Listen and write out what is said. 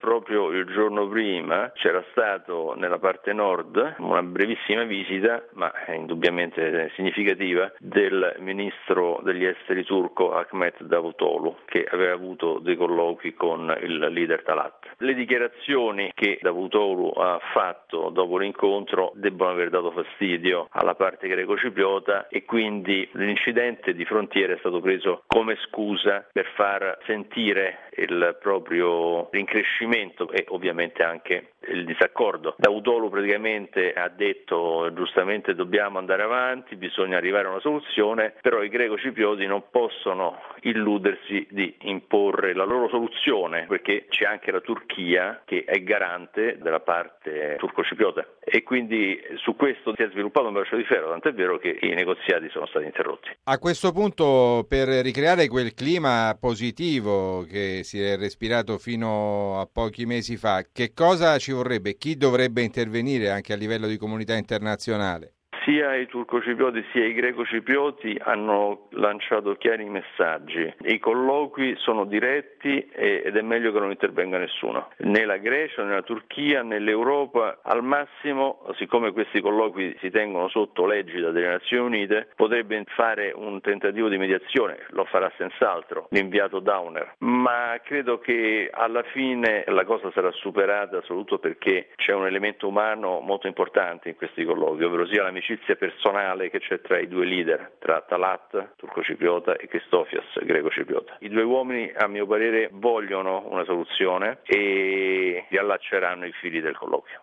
proprio il giorno prima c'era stato nella parte nord una brevissima visita, ma indubbiamente significativa, del ministro degli esteri turco Ahmet Davutoglu, che aveva avuto dei colloqui con il leader Talat. Le dichiarazioni che Davutoglu ha fatto dopo l'incontro debbono aver dato fastidio alla parte greco-cipriota e quindi l'incidente di frontiera è stato preso come scusa per far sentire il proprio rincrescimento e ovviamente anche il disaccordo. Davutoglu praticamente ha detto giustamente dobbiamo andare avanti, bisogna arrivare a una soluzione, però i greco-ciprioti non possono illudersi di imporre la loro soluzione, perché c'è anche la Turchia che è garante della parte turco-cipriota e quindi su questo si è sviluppato un braccio di ferro, tant'è vero che i negoziati sono stati interrotti. A questo punto, per ricreare quel clima positivo che si è respirato fino a pochi mesi fa, che cosa ci vorrebbe? Chi dovrebbe intervenire anche a livello di comunità internazionale? Sia i turco-ciprioti sia i greco-ciprioti hanno lanciato chiari messaggi. I colloqui sono diretti ed è meglio che non intervenga nessuno. Né la Grecia, né la Turchia, né l'Europa. Al massimo, siccome questi colloqui si tengono sotto l'egida delle Nazioni Unite, potrebbe fare un tentativo di mediazione, lo farà senz'altro l'inviato Downer. Ma credo che alla fine la cosa sarà superata, soprattutto perché c'è un elemento umano molto importante in questi colloqui, ovvero sia l'amicizia personale che c'è tra i due leader, tra Talat, turco-cipriota, e Christofias, greco-cipriota. I due uomini, a mio parere, vogliono una soluzione e riallacceranno i fili del colloquio.